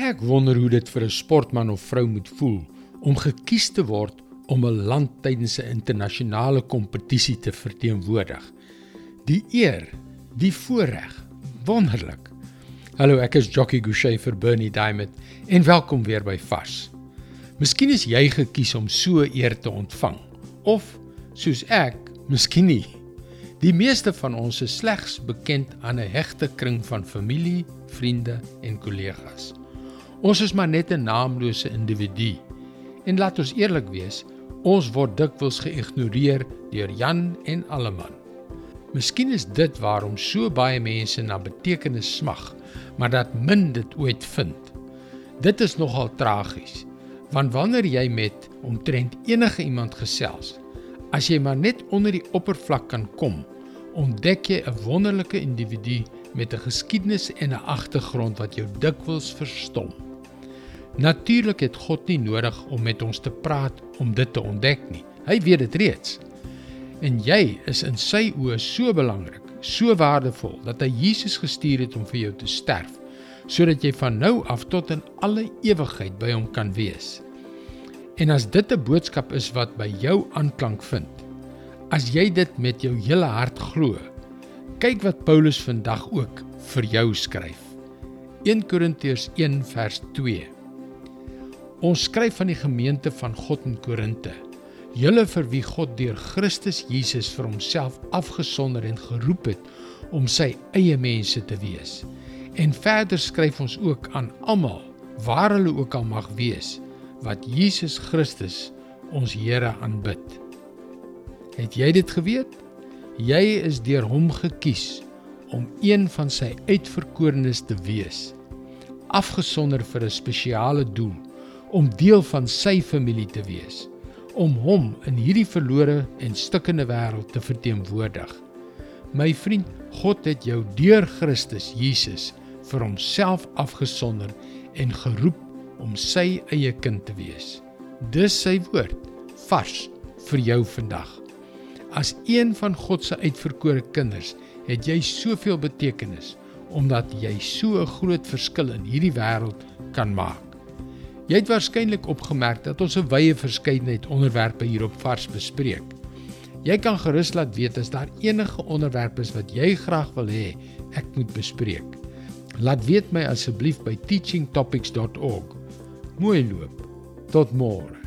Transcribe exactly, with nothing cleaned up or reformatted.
Ek wonder hoe dit vir 'n sportman of vrou moet voel om gekies te word om 'n land tydens 'n internasionale kompetisie te verteenwoordig. Die eer, die voorreg, wonderlik. Hallo, ek is Jockey Gouchee vir Bernie Diamond en welkom weer by Vars. Miskien is jy gekies om so eer te ontvang, of soos ek, miskien nie. Die meeste van ons is slegs bekend aan 'n hegte kring van familie, vriende en kollegas. Ons is maar net 'n naamlose individu. En laat ons eerlik wees, ons word dikwels geïgnoreer deur Jan en Alleman. Miskien is dit waarom so baie mense na betekenis smag, maar dat min dit ooit vind. Dit is nogal tragies, want wanneer jy met omtrent enige iemand gesels, as jy maar net onder die oppervlak kan kom, ontdek jy 'n wonderlike individu met 'n geskiedenis en 'n agtergrond wat jou dikwels verstom. Natuurlik het God nie nodig om met ons te praat om dit te ontdek nie. Hy weet dit reeds. En jy is in sy oë so belangrik, so waardevol, dat hy Jesus gestuur het om vir jou te sterf, sodat jy van nou af tot in alle ewigheid by hom kan wees. En as dit 'n boodskap is wat by jou aanklank vind, as jy dit met jou hele hart glo, kyk wat Paulus vandag ook vir jou skryf. Eerste Korintiërs een vers twee. Ons skryf van die gemeente van God in Korinte, julle vir wie God deur Christus Jesus vir homself afgesonder en geroep het om sy eie mense te wees. En verder skryf ons ook aan almal, waar hulle ook al mag wees, wat Jesus Christus ons Here aanbid. Het jy dit geweet? Jy is deur hom gekies om een van sy uitverkorenes te wees, afgesonder vir 'n spesiale doel, om deel van sy familie te wees, om hom in hierdie verlore en stikkende wêreld te verteenwoordig. My vriend, God het jou deur Christus Jesus vir homself afgesonder en geroep om sy eie kind te wees. Dis sy woord, vars vir jou vandag. As een van God se uitverkore kinders, het jy soveel betekenis, omdat jy so 'n groot verskil in hierdie wêreld kan maak. Jy het waarskynlik opgemerk dat ons 'n wye verskeidenheid onderwerpe hier op Vars bespreek. Jy kan gerus laat weet as daar enige onderwerp is wat jy graag wil hê ek moet bespreek. Laat weet my asseblief by teaching topics dot org. Mooi loop. Tot môre.